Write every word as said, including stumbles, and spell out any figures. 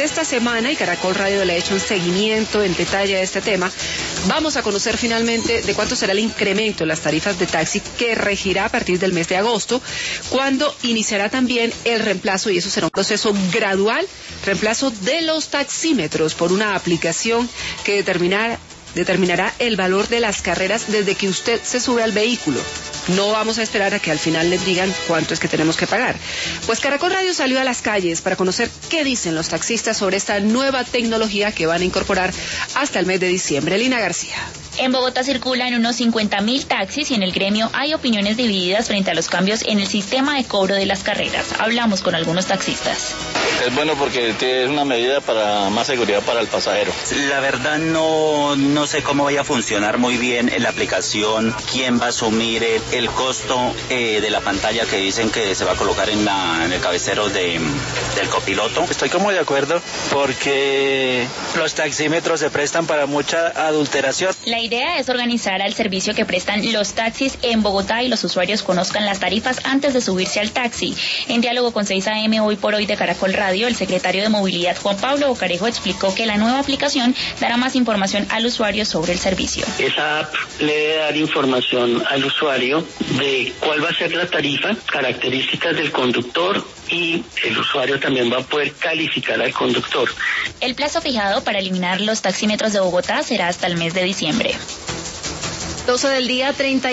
durante esta semana, y Caracol Radio le ha hecho un seguimiento en detalle a este tema, vamos a conocer finalmente de cuánto será el incremento en las tarifas de taxi que regirá a partir del mes de agosto, cuando iniciará también el reemplazo, y eso será un proceso gradual, reemplazo de los taxímetros por una aplicación que determinará determinará el valor de las carreras desde que usted se sube al vehículo. No vamos a esperar a que al final les digan cuánto es que tenemos que pagar. Pues Caracol Radio salió a las calles para conocer qué dicen los taxistas sobre esta nueva tecnología que van a incorporar hasta el mes de diciembre. Lina García. En Bogotá circulan unos cincuenta mil taxis y en el gremio hay opiniones divididas frente a los cambios en el sistema de cobro de las carreras. Hablamos con algunos taxistas. Es bueno porque es una medida para más seguridad para el pasajero. La verdad no, no sé cómo vaya a funcionar muy bien en la aplicación, quién va a asumir el, el costo eh, de la pantalla que dicen que se va a colocar en, la, en el cabecero de, del copiloto. Estoy como de acuerdo porque los taxímetros se prestan para mucha adulteración. La idea es organizar al servicio que prestan los taxis en Bogotá y los usuarios conozcan las tarifas antes de subirse al taxi. En diálogo con seis A M Hoy por Hoy de Caracol Radio, el secretario de Movilidad Juan Pablo Bocarejo explicó que la nueva aplicación dará más información al usuario sobre el servicio. Esa app le debe dar información al usuario de cuál va a ser la tarifa, características del conductor, y el usuario también va a poder calificar al conductor. El plazo fijado para eliminar los taxímetros de Bogotá será hasta el mes de diciembre. doce del día, treinta